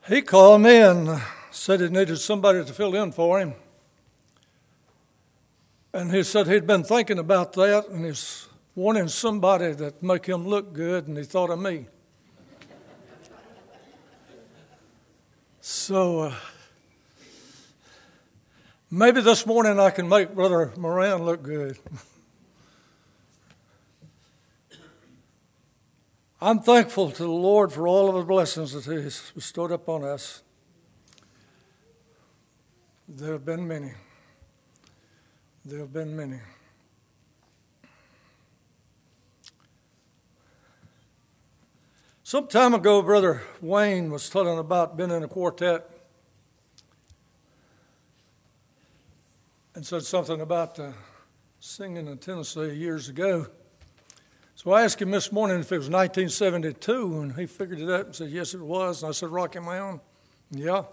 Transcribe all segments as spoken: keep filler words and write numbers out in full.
He called me and said he needed somebody to fill in for him. And he said he'd been thinking about that, and he's wanting somebody that make him look good, and he thought of me. So uh, maybe this morning I can make Brother Moran look good. I'm thankful to the Lord for all of the blessings that He has bestowed upon us. There have been many. There have been many. Some time ago, Brother Wayne was telling about being in a quartet and said something about uh, singing in Tennessee years ago. So I asked him this morning if it was nineteen seventy-two, and he figured it out and said, yes, it was. And I said, Rocky Mountain? Yeah.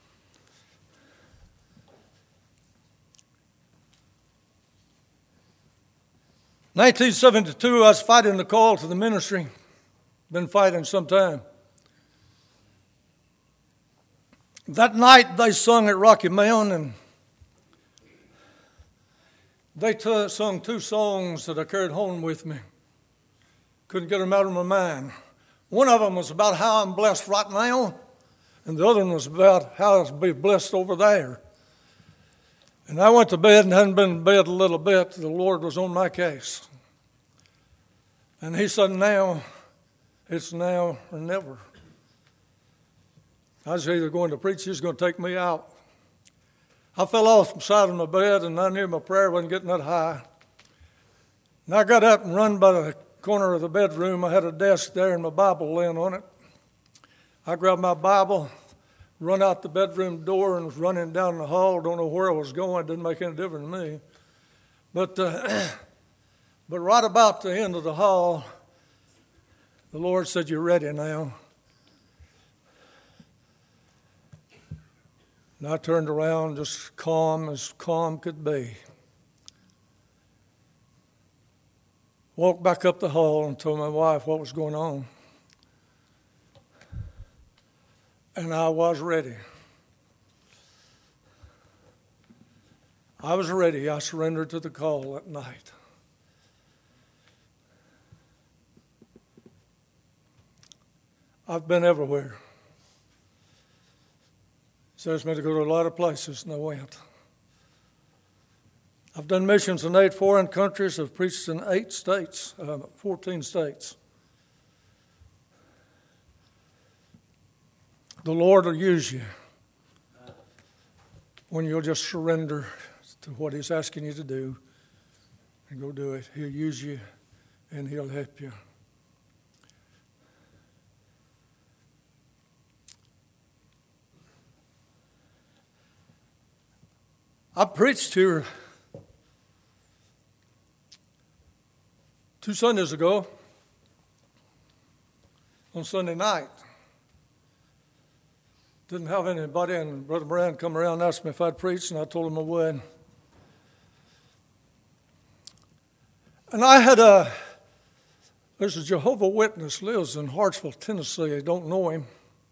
nineteen seventy-two, I was fighting the call to the ministry. Been fighting some time. That night they sung at Rocky Mountain, and they t- sung two songs that I carried home with me. Couldn't get them out of my mind. One of them was about how I'm blessed right now, and the other one was about how I'll be blessed over there. And I went to bed and hadn't been in bed a little bit. The Lord was on my case. And He said, now, it's now or never. I was either going to preach, He was going to take me out. I fell off the side of my bed, and I knew my prayer wasn't getting that high. And I got up and run by the corner of the bedroom. I had a desk there and my Bible laying on it. I grabbed my Bible, run out the bedroom door, and was running down the hall. Don't know where I was going. It didn't make any difference to me. But, uh, but right about the end of the hall, the Lord said, you're ready now. And I turned around just calm as calm could be. Walked back up the hall and told my wife what was going on. And I was ready. I was ready. I surrendered to the call that night. I've been everywhere. He says me to go to a lot of places, and I went. I've done missions in eight foreign countries. I've preached in eight states, uh, fourteen states. The Lord will use you when you'll just surrender to what He's asking you to do and go do it. He'll use you and He'll help you. I preached here two Sundays ago on Sunday night. Didn't have anybody, and Brother Moran come around and asked me if I'd preach, and I told him I would. And I had a, there's a Jehovah's Witness, lives in Hartsville, Tennessee. I don't know him.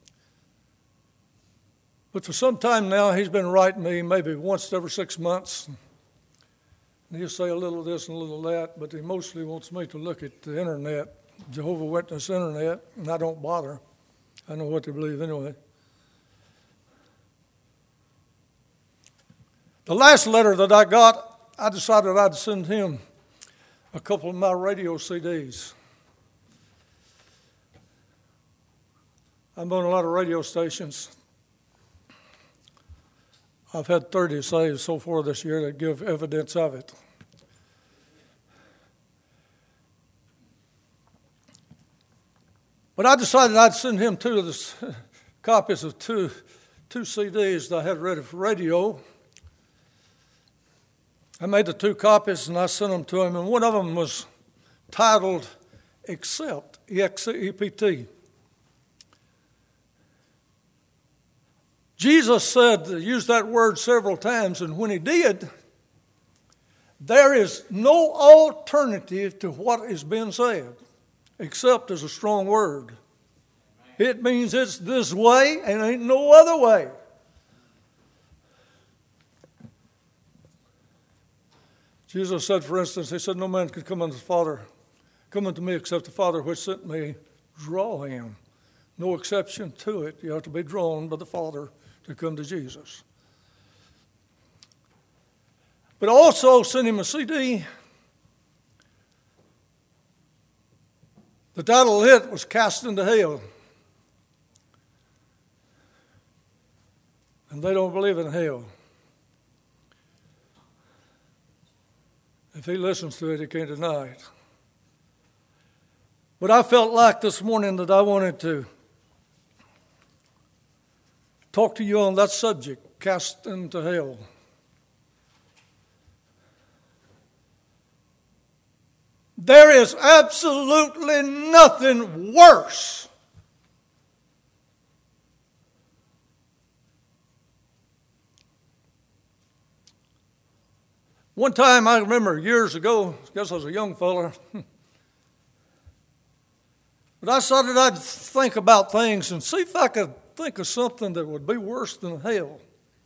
But for some time now, he's been writing me maybe once every six months. And he'll say a little of this and a little of that, but he mostly wants me to look at the internet, Jehovah's Witness internet, and I don't bother. I know what they believe anyway. The last letter that I got, I decided I'd send him a couple of my radio C Ds. I'm on a lot of radio stations. I've had thirty saved so far this year that give evidence of it. But I decided I'd send him two of the copies of two, two C Ds that I had ready for radio. I made the two copies and I sent them to him, and one of them was titled Accept, E X C E P T. Jesus said, used that word several times, and when He did, there is no alternative to what is being said. Accept is a strong word. It means it's this way and ain't no other way. Jesus said, for instance, he said, no man can come unto the Father, come unto me except the Father which sent me draw him. No exception to it. You have to be drawn by the Father to come to Jesus. But also sent him a C D. The title of it was Cast into Hell. And they don't believe in hell. If he listens to it, he can't deny it. But I felt like this morning that I wanted to talk to you on that subject, cast into hell. There is absolutely nothing worse One time, I remember years ago, I guess I was a young fella, but I decided I'd think about things and see if I could think of something that would be worse than hell.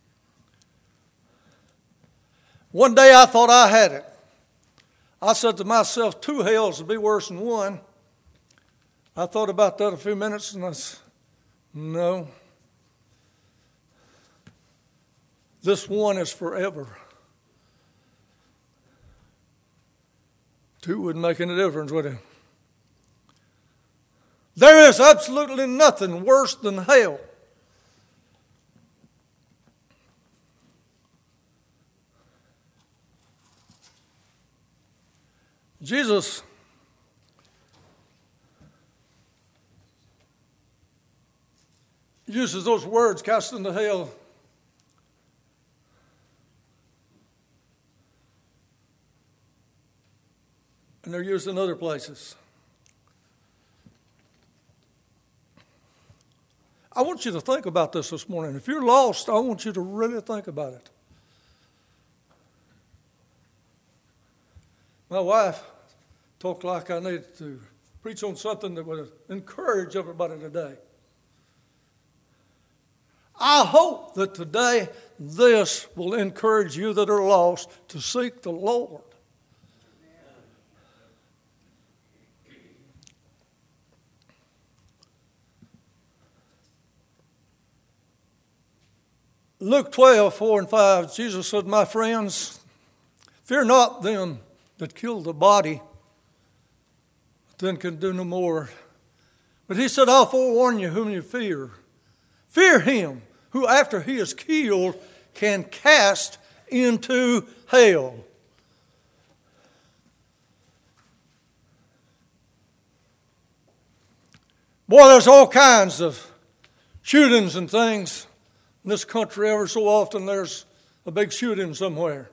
One day I thought I had it. I said to myself, two hells would be worse than one. I thought about that a few minutes and I said, no. This one is forever. Two wouldn't make any difference, would it? There is absolutely nothing worse than hell. Jesus uses those words, cast into hell. And they're used in other places. I want you to think about this this morning. If you're lost, I want you to really think about it. My wife talked like I needed to preach on something that would encourage everybody today. I hope that today this will encourage you that are lost to seek the Lord. Luke twelve, four and five, Jesus said, my friends, fear not them that kill the body, but then can do no more. But he said, I'll forewarn you whom you fear. Fear him who after he is killed can cast into hell. Boy, there's all kinds of shootings and things. In this country, ever so often, there's a big shooting somewhere.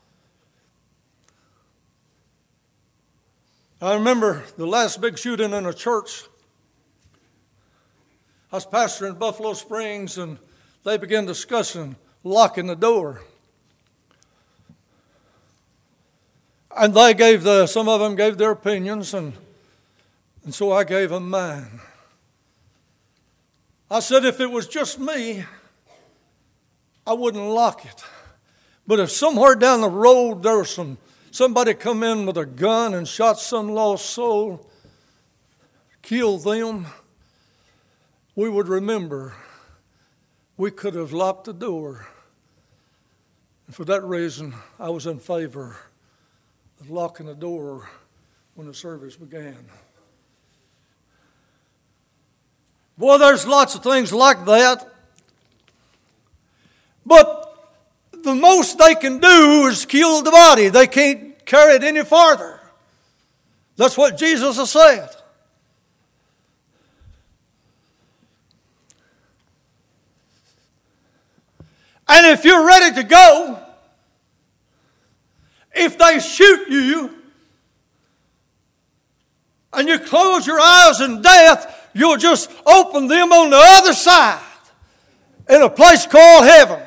I remember the last big shooting in a church. I was pastoring in Buffalo Springs, and they began discussing locking the door. And they gave the, some of them gave their opinions, and, and so I gave them mine. I said, if it was just me, I wouldn't lock it. But if somewhere down the road there was some somebody come in with a gun and shot some lost soul, killed them, we would remember we could have locked the door. And for that reason, I was in favor of locking the door when the service began. Boy, there's lots of things like that. But the most they can do is kill the body. They can't carry it any farther. That's what Jesus has said. And if you're ready to go, if they shoot you and you close your eyes in death, you'll just open them on the other side in a place called heaven.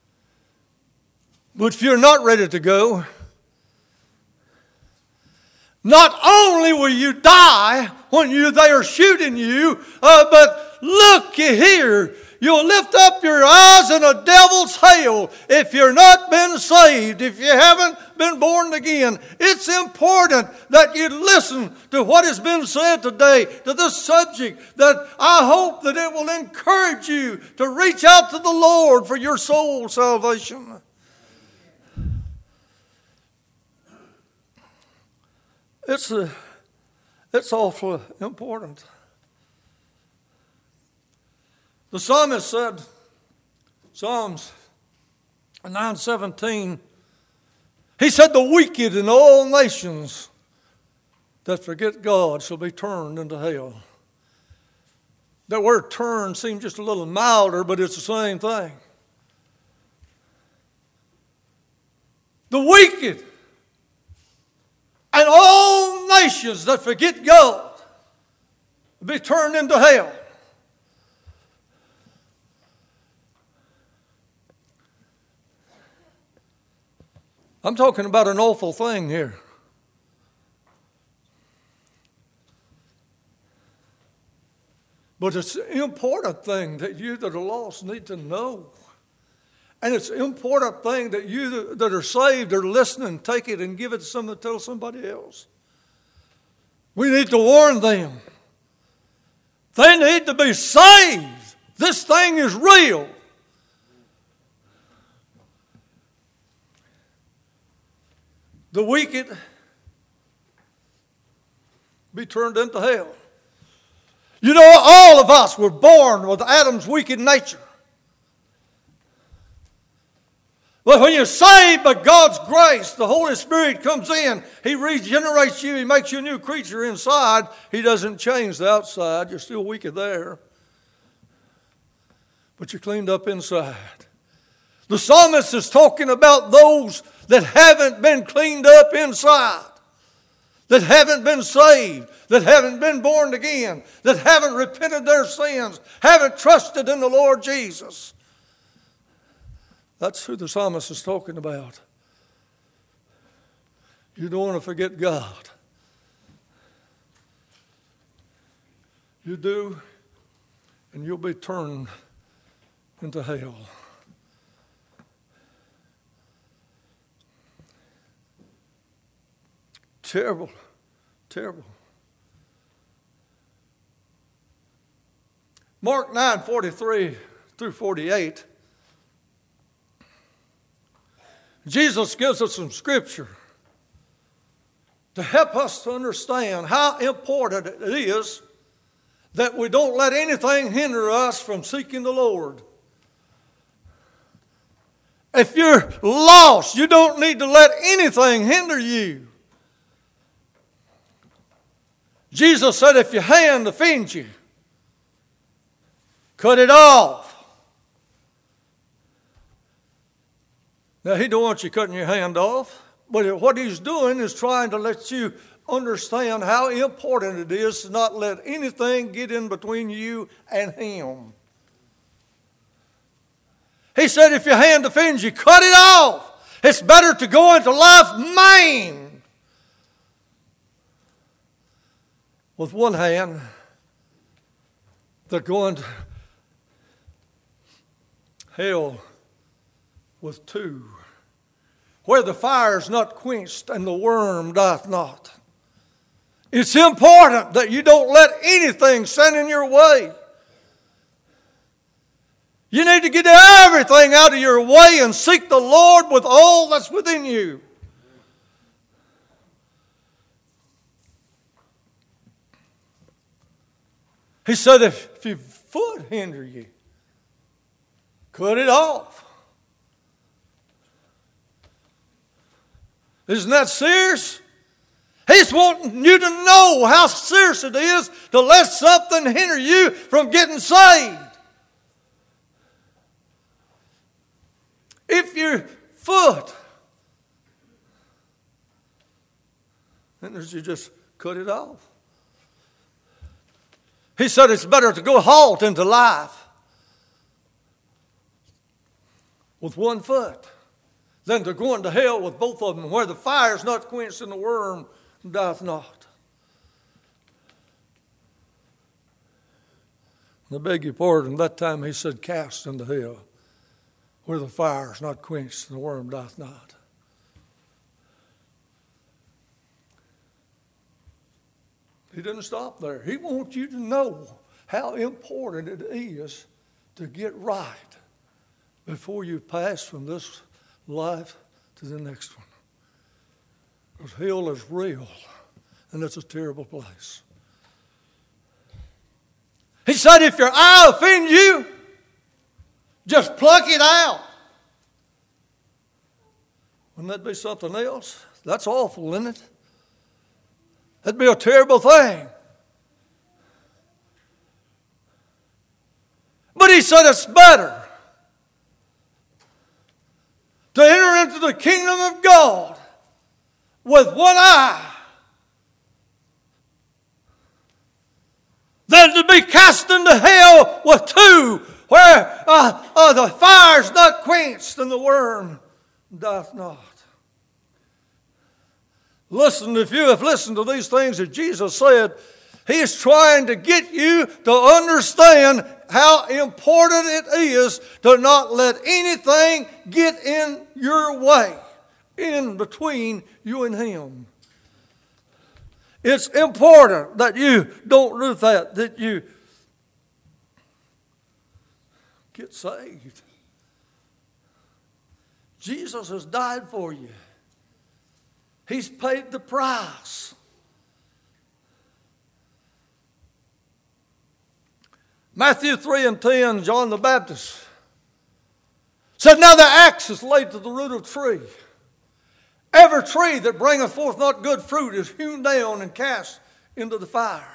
But if you're not ready to go, Not only will you die when you they are shooting you, uh, but look here, you'll lift up your eyes in a devil's hell if you're not been saved, if you haven't been born again. It's important that you listen to what has been said today, to this subject, that I hope that it will encourage you to reach out to the Lord for your soul salvation. It's, a, it's awfully important. The psalmist said, Psalms nine seventeen, he said, the wicked in all nations that forget God shall be turned into hell. That word turn seems just a little milder, but it's the same thing. The wicked and all nations that forget God will be turned into hell. I'm talking about an awful thing here. But it's an important thing that you that are lost need to know. And it's an important thing that you that are saved are listening, take it and give it to someone, tell somebody else. We need to warn them. They need to be saved. This thing is real. The wicked be turned into hell. You know, all of us were born with Adam's wicked nature. But when you're saved by God's grace, the Holy Spirit comes in. He regenerates you. He makes you a new creature inside. He doesn't change the outside. You're still wicked there. But you're cleaned up inside. The psalmist is talking about those that haven't been cleaned up inside, that haven't been saved, that haven't been born again, that haven't repented their sins, haven't trusted in the Lord Jesus. That's who the psalmist is talking about. You don't want to forget God. You do, and you'll be turned into hell. Terrible, terrible. Mark nine forty-three through forty-eight. Jesus gives us some scripture to help us to understand how important it is that we don't let anything hinder us from seeking the Lord. If you're lost, you don't need to let anything hinder you. Jesus said, if your hand offends you, cut it off. Now, he don't want you cutting your hand off, but what he's doing is trying to let you understand how important it is to not let anything get in between you and him. He said, if your hand offends you, cut it off. It's better to go into life maimed with one hand than going to hell with two, where the fire is not quenched and the worm doth not. It's important that you don't let anything stand in your way. You need to get everything out of your way and seek the Lord with all that's within you. He said, if, if your foot hinder you, cut it off. Isn't that serious? He's wanting you to know how serious it is to let something hinder you from getting saved. If your foot hinders you, just cut it off. He said it's better to go halt into life with one foot than to go into hell with both of them, where the fire is not quenched and the worm dieth not. I beg your pardon, that time he said, cast into hell, where the fire is not quenched and the worm dieth not. He didn't stop there. He wants you to know how important it is to get right before you pass from this life to the next one. Because hell is real, and it's a terrible place. He said, if your eye offends you, just pluck it out. Wouldn't that be something else? That's awful, isn't it? That'd be a terrible thing. But he said it's better to enter into the kingdom of God with one eye than to be cast into hell with two, where uh, uh, the fire's not quenched and the worm doth not. Listen, if you have listened to these things that Jesus said, he is trying to get you to understand how important it is to not let anything get in your way, in between you and him. It's important that you don't do that, that you get saved. Jesus has died for you. He's paid the price. Matthew three and ten, John the Baptist said, now the axe is laid to the root of the tree. Every tree that bringeth forth not good fruit is hewn down and cast into the fire.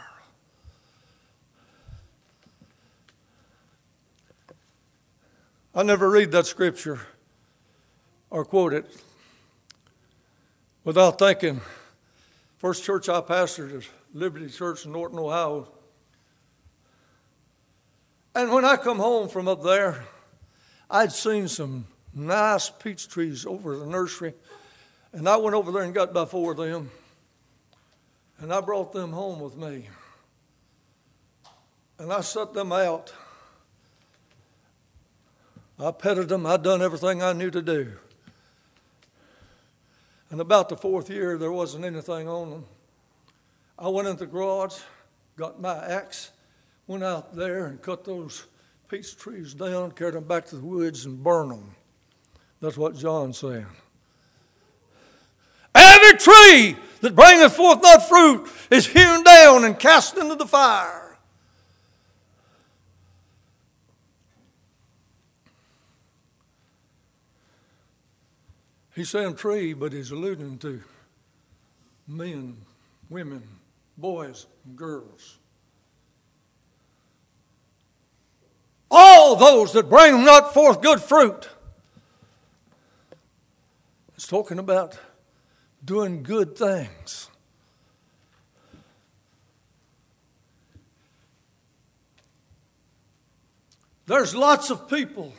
I never read that scripture or quote it without thinking. First church I pastored is Liberty Church in Norton, Ohio. And when I come home from up there, I'd seen some nice peach trees over the nursery. And I went over there and got about four of them. And I brought them home with me. And I set them out. I petted them. I'd done everything I knew to do. And about the fourth year, there wasn't anything on them. I went into the garage, got my axe, went out there and cut those peach trees down, carried them back to the woods and burned them. That's what John's saying. Every tree that bringeth forth not fruit is hewn down and cast into the fire. He's saying tree, but he's alluding to men, women, boys, and girls. All those that bring not forth good fruit. It's talking about doing good things. There's lots of people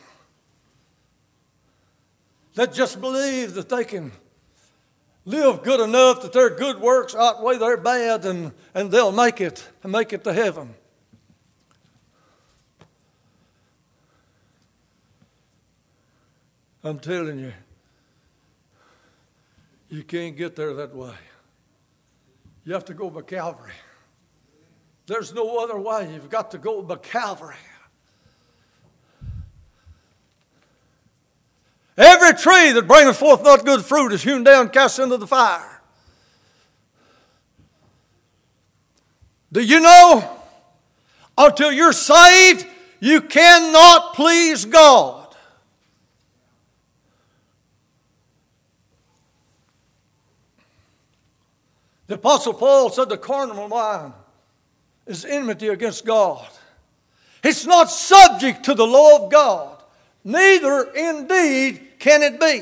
that just believe that they can live good enough, that their good works outweigh their bad, and, and they'll make it and make it to heaven. I'm telling you, you can't get there that way. You have to go by Calvary. There's no other way. You've got to go by Calvary. Every tree that bringeth forth not good fruit is hewn down, cast into the fire. Do you know, until you're saved, you cannot please God. The Apostle Paul said the carnal mind is enmity against God. It's not subject to the law of God. Neither indeed can it be.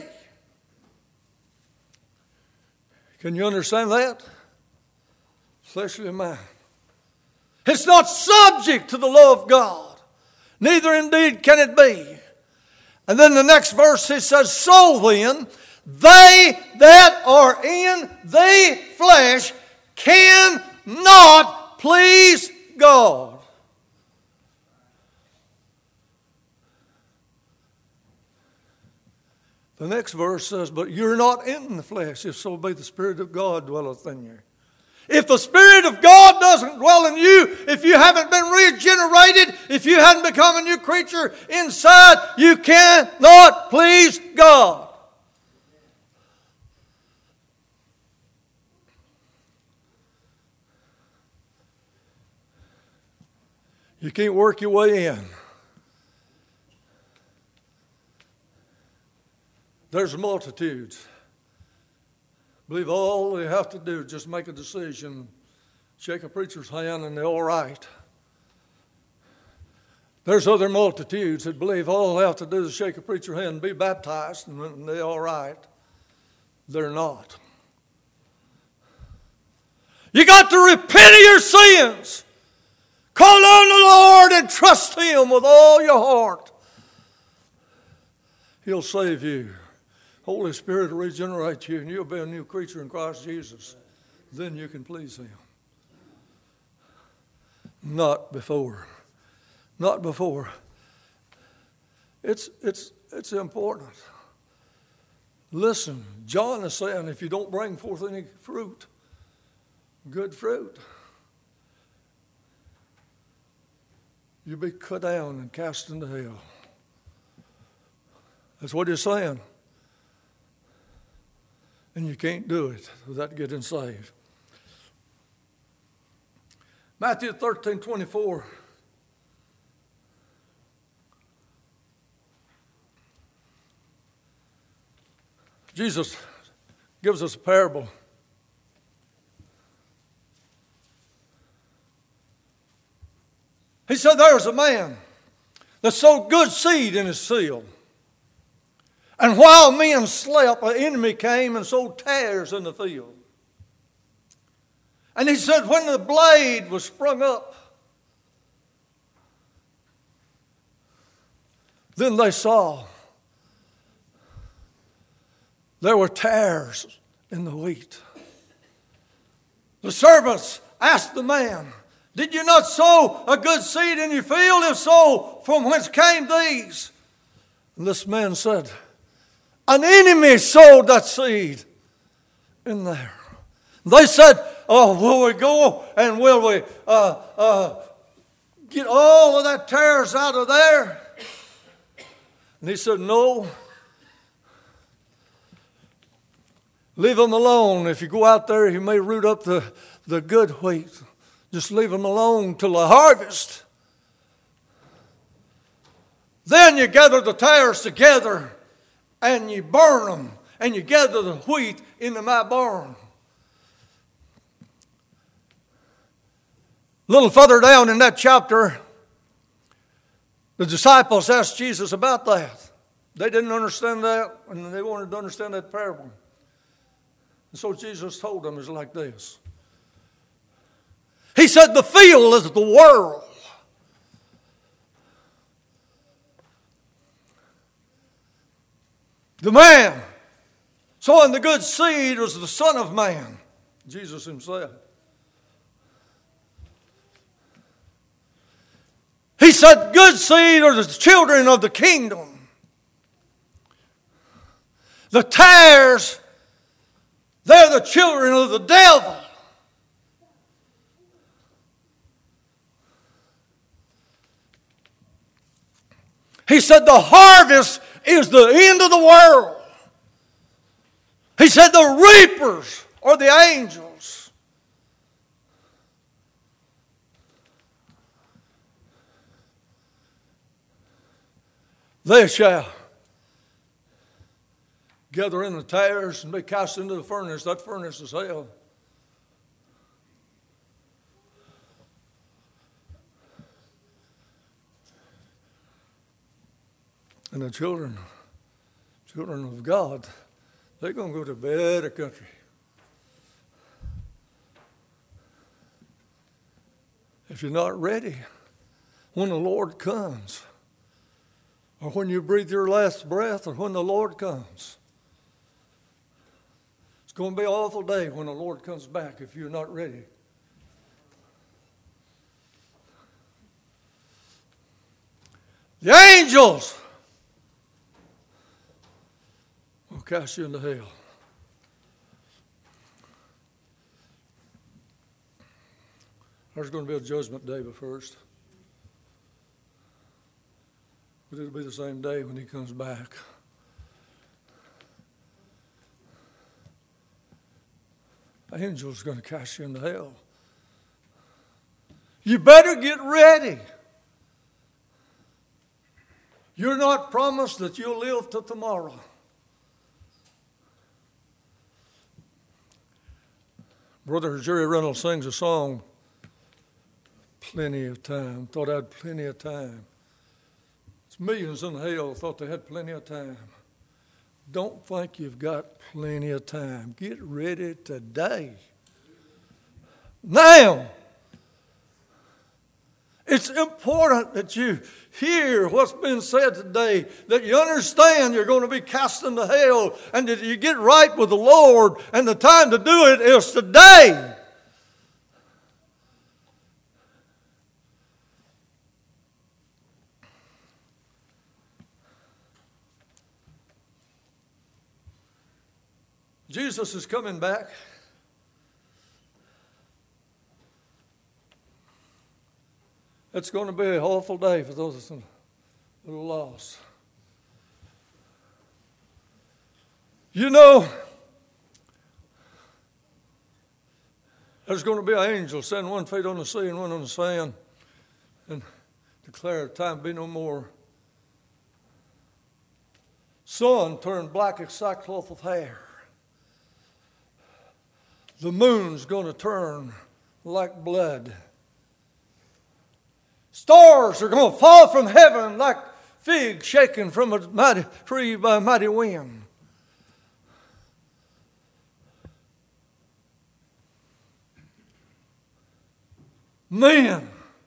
Can you understand that? Fleshly mind. It's not subject to the law of God. Neither indeed can it be. And then the next verse it says, so then, they that are in the flesh cannot please God. The next verse says, but you're not in the flesh, if so be the Spirit of God dwelleth in you. If the Spirit of God doesn't dwell in you, if you haven't been regenerated, if you haven't become a new creature inside, you cannot please God. You can't work your way in. There's multitudes. I believe all they have to do is just make a decision, shake a preacher's hand, and they're all right. There's other multitudes that believe all they have to do is shake a preacher's hand and be baptized, and they're all right. They're not. You got to repent of your sins. Call on the Lord and trust Him with all your heart. He'll save you. Holy Spirit will regenerate you, and you'll be a new creature in Christ Jesus. Then you can please Him. Not before. Not before. It's, it's, it's important. Listen, John is saying if you don't bring forth any fruit, good fruit, you'll be cut down and cast into hell. That's what he's saying. And you can't do it without getting saved. Matthew thirteen twenty-four. Jesus gives us a parable. He said there was a man that sowed good seed in his field. And while men slept, an enemy came and sowed tares in the field. And he said when the blade was sprung up, then they saw there were tares in the wheat. The servants asked the man, did you not sow a good seed in your field? If so, from whence came these? And this man said, an enemy sowed that seed in there. They said, oh, will we go and will we uh, uh, get all of that tares out of there? And he said, no. Leave them alone. If you go out there, you may root up the, the good wheat. Just leave them alone till the harvest. Then you gather the tares together and you burn them and you gather the wheat into my barn. A little further down in that chapter, the disciples asked Jesus about that. They didn't understand that, and they wanted to understand that parable. And so Jesus told them, it's like this. He said, the field is the world. The man sowing the good seed was the Son of Man, Jesus himself. He said, good seed are the children of the kingdom. The tares, they're the children of the devil. He said the harvest is the end of the world. He said the reapers are the angels. They shall gather in the tares and be cast into the furnace. That furnace is hell. And the children, children of God, they're going to go to a better country. If you're not ready, when the Lord comes, or when you breathe your last breath, or when the Lord comes, It's going to be an awful day when the Lord comes back if you're not ready. The angels will cast you into hell. There's going to be a judgment day but first. But it'll be the same day when he comes back. The angel's going to cast you into hell. You better get ready. You're not promised that you'll live till tomorrow. Brother Jerry Reynolds sings a song, Plenty of Time. Thought I had plenty of time. It's millions in hell thought they had plenty of time. Don't think you've got plenty of time. Get ready today. Now. It's important that you hear what's been said today, that you understand you're going to be cast into hell, and that you get right with the Lord, and the time to do it is today. Jesus is coming back. It's going to be an awful day for those that are lost. You know, there's going to be an angel sending one feet on the sea and one on the sand and declare time be no more. Sun turned black as sackcloth of hair. The moon's going to turn like blood. Stars are going to fall from heaven like figs shaken from a mighty tree by a mighty wind. Men,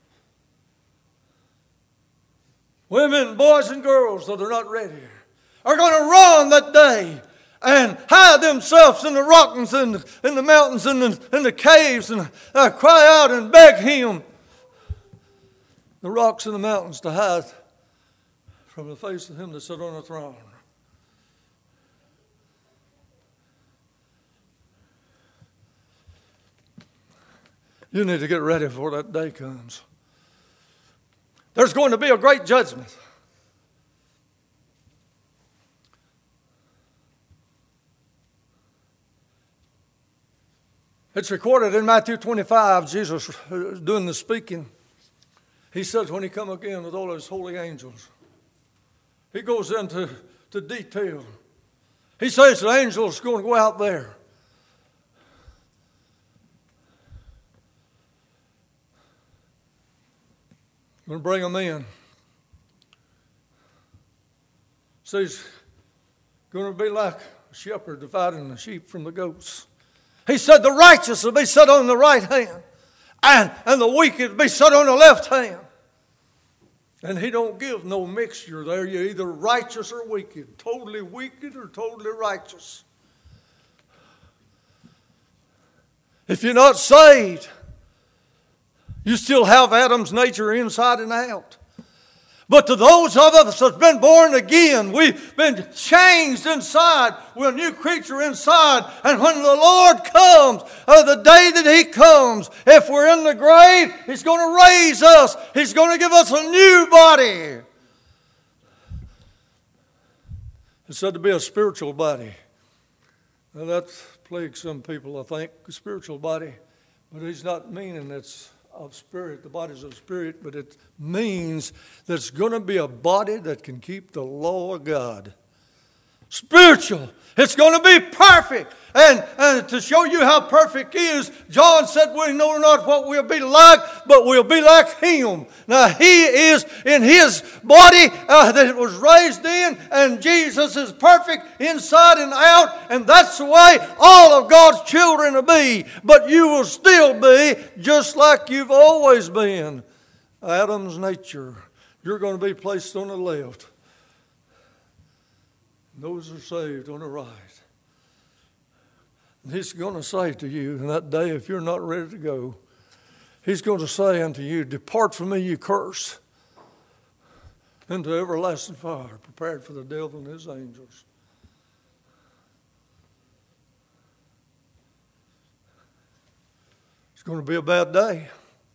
women, boys, and girls that are not ready are going to run that day and hide themselves in the rocks and in the mountains and in the caves and uh, cry out and beg Him. The rocks and the mountains to hide from the face of Him that sat on the throne. You need to get ready before that day comes. There's going to be a great judgment. It's recorded in Matthew twenty-five, Jesus doing the speaking. He says when he come again with all his holy angels, he goes into to detail. He says the angels going to go out there. Going to bring them in. So he's going to be like a shepherd dividing the sheep from the goats. He said the righteous will be set on the right hand, and, and the wicked will be set on the left hand. And he don't give no mixture there. You're either righteous or wicked. Totally wicked or totally righteous. If you're not saved, you still have Adam's nature inside and out. But to those of us that's been born again, we've been changed inside. We're a new creature inside. And when the Lord comes, uh, the day that He comes, if we're in the grave, He's going to raise us. He's going to give us a new body. It's said to be a spiritual body. Now that plagues some people, I think, a spiritual body. But He's not meaning it's of spirit, the body's of spirit, but it means that it's going to be a body that can keep the law of God. Spiritual. It's going to be perfect. And, and to show you how perfect He is, John said, we know not what we'll be like, but we'll be like Him. Now, He is in His body uh, that it was raised in, and Jesus is perfect inside and out, and that's the way all of God's children will be. But you will still be just like you've always been. Adam's nature. You're going to be placed on the left. Those are saved on the right. And he's going to say to you in that day, if you're not ready to go, he's going to say unto you, depart from me, you cursed, into everlasting fire, prepared for the devil and his angels. It's going to be a bad day.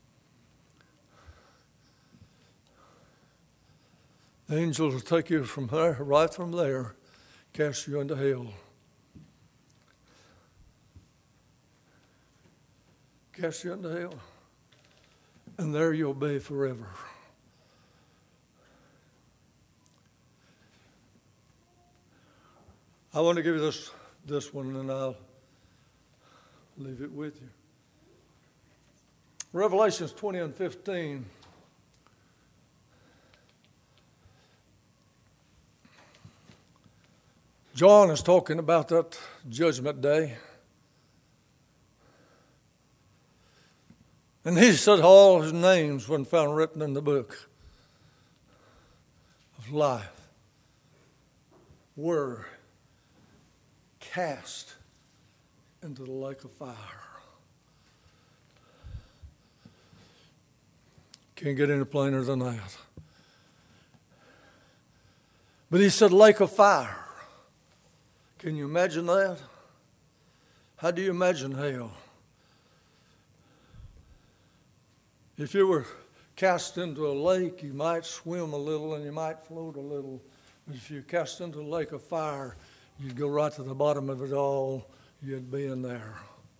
The angels will take you from there, right from there, cast you into hell. Cast you into hell. And there you'll be forever. I want to give you this, this one, and I'll leave it with you. Revelations twenty and fifteen. John is talking about that judgment day. And he said all his names weren't found written in the book of life were cast into the lake of fire. Can't get any plainer than that. But he said lake of fire. Can you imagine that? How do you imagine hell? If you were cast into a lake, you might swim a little and you might float a little. But if you cast into a lake of fire, you'd go right to the bottom of it all. You'd be in there.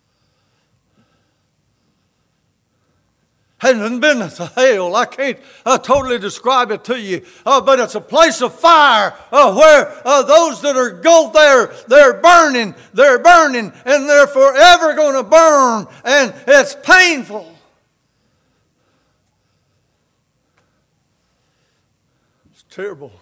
Hasn't been to hell. I can't uh, totally describe it to you. Uh, but it's a place of fire uh, where uh, those that are go there, they're burning, they're burning, and they're forever going to burn. And it's painful. It's terrible.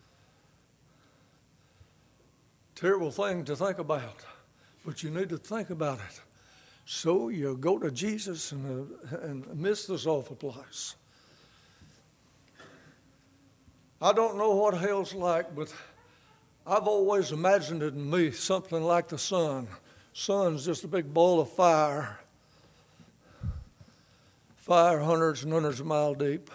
Terrible thing to think about. But you need to think about it. So you go to Jesus and, uh, and miss this awful place. I don't know what hell's like, but I've always imagined it in me something like the sun. Sun's just a big ball of fire. Fire hundreds and hundreds of miles deep.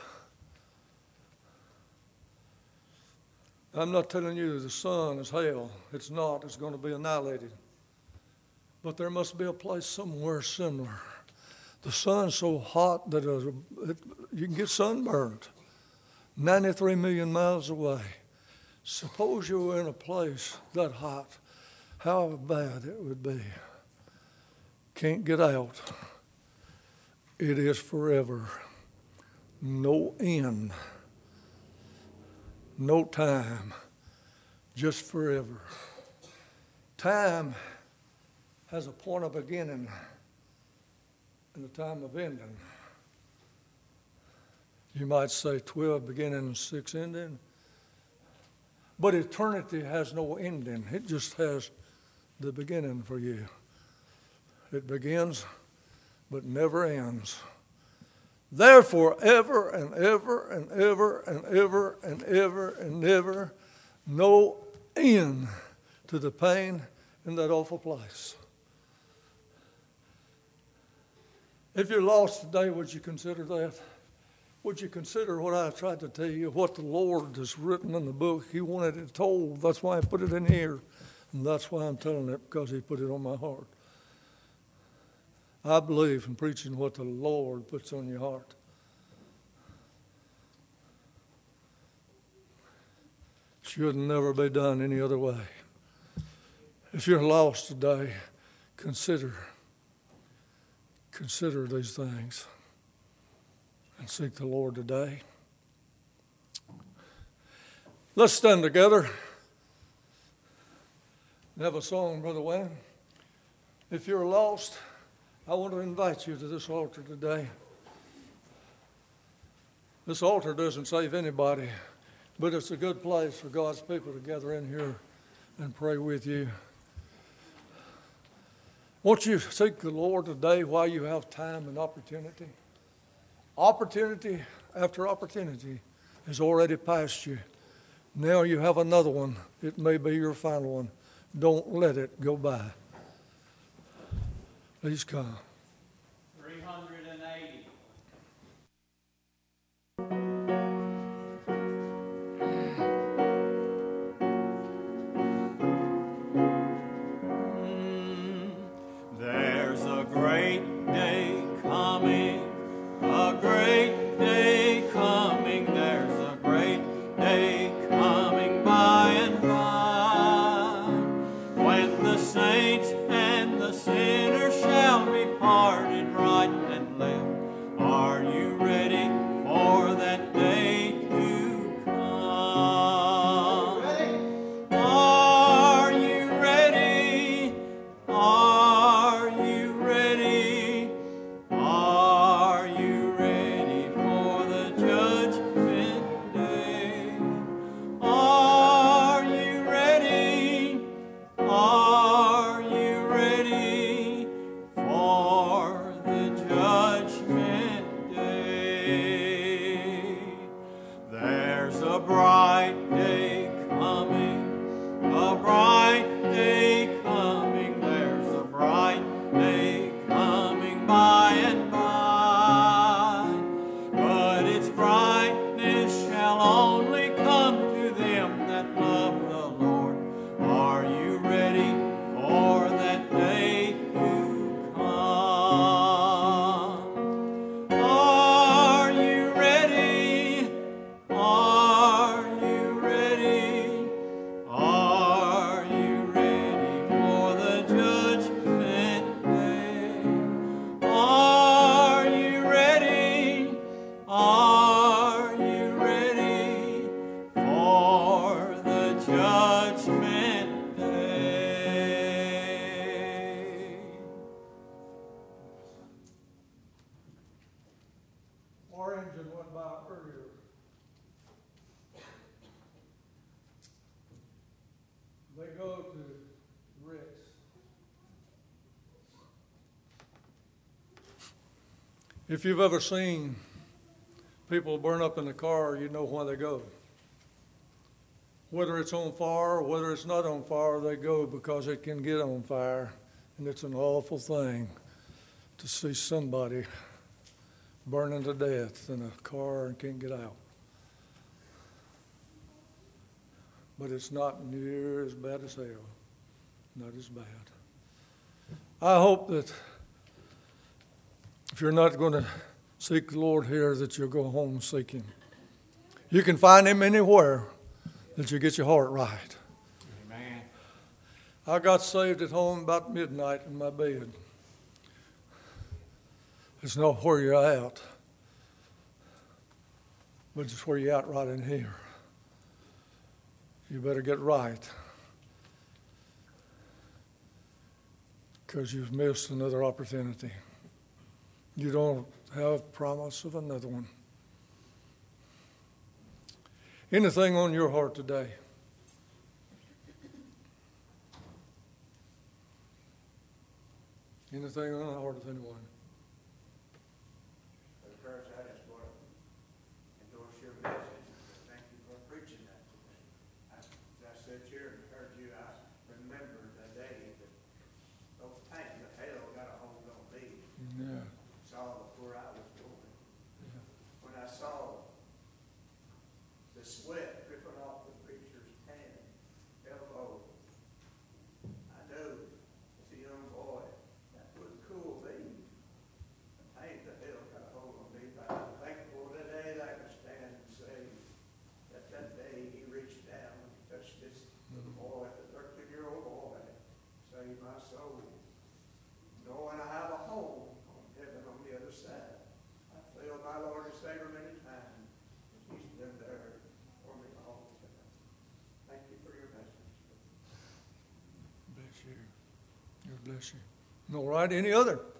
I'm not telling you the sun is hell. It's not. It's going to be annihilated. But there must be a place somewhere similar. The sun's so hot that it, you can get sunburned. ninety-three million miles away. Suppose you were in a place that hot. How bad it would be. Can't get out. It is forever. No end. No time. Just forever. Time has a point of beginning and a time of ending. You might say twelve beginning and six ending. But eternity has no ending. It just has the beginning for you. It begins but never ends. Therefore, ever and ever and ever and ever and ever and ever, no end to the pain in that awful place. If you're lost today, would you consider that? Would you consider what I tried to tell you, what the Lord has written in the book? He wanted it told. That's why I put it in here. And that's why I'm telling it, because he put it on my heart. I believe in preaching what the Lord puts on your heart. Should never be done any other way. If you're lost today, consider Consider these things and seek the Lord today. Let's stand together and have a song, Brother Wayne. If you're lost, I want to invite you to this altar today. This altar doesn't save anybody, but it's a good place for God's people to gather in here and pray with you. Won't you seek the Lord today while you have time and opportunity? Opportunity after opportunity has already passed you. Now you have another one. It may be your final one. Don't let it go by. Please come. three hundred eighty. There's a great day coming, a great day coming, there's a great day coming by and by, when the saints and the sinners shall be parted right and left. Are you ready for that day to come? Are you ready? Are you ready? Are you ready for the judgment day? Are you ready? Are you ready for the judgment day? There's a bright day coming, a bright day coming, there's a bright day coming by and by, but its brightness shall only come to them that love the Lord. Are you ready for that day to come? Are you ready? Are you ready? Are you ready for the judgment day? Are you ready? Are you ready for the judgment day? Orange and went by earlier. They go to Rick's. If you've ever seen people burn up in the car, you know why they go. Whether it's on fire or whether it's not on fire, they go because it can get on fire. And it's an awful thing to see somebody burning to death in a car and can't get out. But it's not near as bad as hell. Not as bad. I hope that if you're not going to seek the Lord here, that you'll go home and seek Him. You can find Him anywhere, that you get your heart right. Amen. I got saved at home about midnight in my bed. It's not where you're at, but it's where you're at right in here. You better get right, because you've missed another opportunity. You don't have promise of another one. Anything on your heart today? Anything on the heart of anyone? First, I just want to endorse your message. Thank you for preaching that today. As I sit here and heard you, I remember the day that those tanks of hell got a hold on me. Yeah. Saw where I was going. Yeah. When I saw the sweat dripping off the preacher's hand, elbow, I knew as a young boy that wouldn't cool me. The tank of hell got a hold on me, but I'm thankful today that I can stand and say that that day he reached down and touched this little boy, the thirteen-year-old boy, saved my soul. Knowing I have a home on heaven on the other side. I failed my Lord and Savior many times, but He's been there for me all the time. Thank you for your message. Bless you. God bless you. All right, any other?